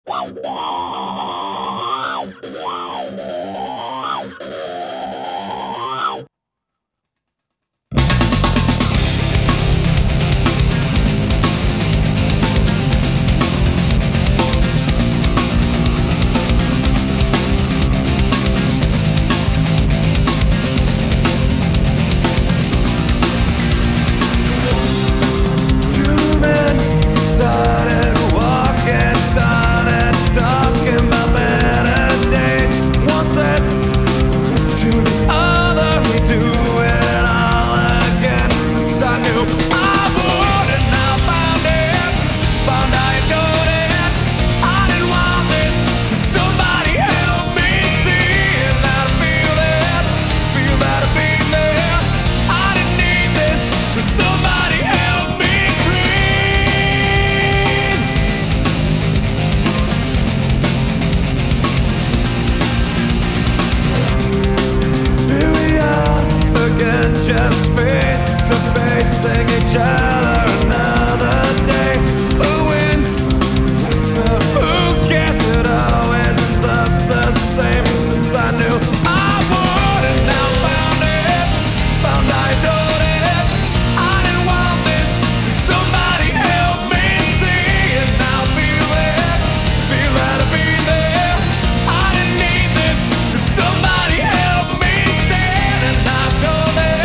Just face to face, sing each other another day. Who wins? Who cares? It always ends up the same. Since I knew I would, and now found it, found I adored it. I didn't want this. Somebody help me see it now. Feel it, feel that I've been there. I didn't need this. Somebody help me stand, and I told it.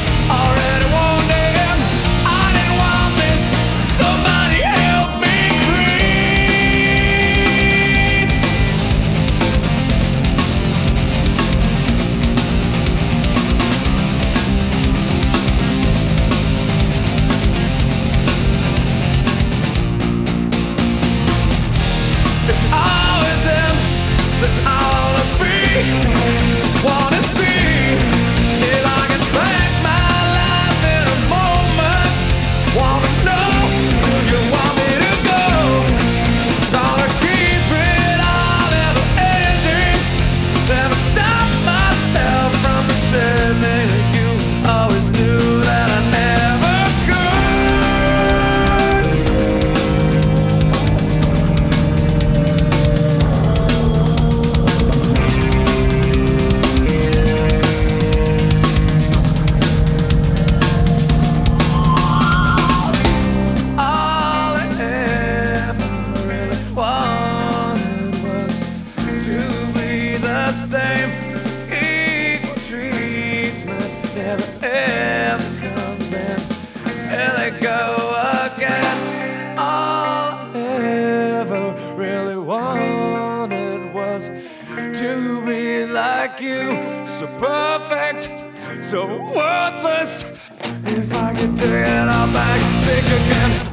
Wanna see if I can back my life in a moment. Wanna know where you want me to go. Gonna keep it all, never ending. Never stop myself from pretending that you always knew that I never same equal treatment never ever comes in. Here they go again. All I ever really wanted was to be like you, so perfect, so worthless. If I could take it all back, think again.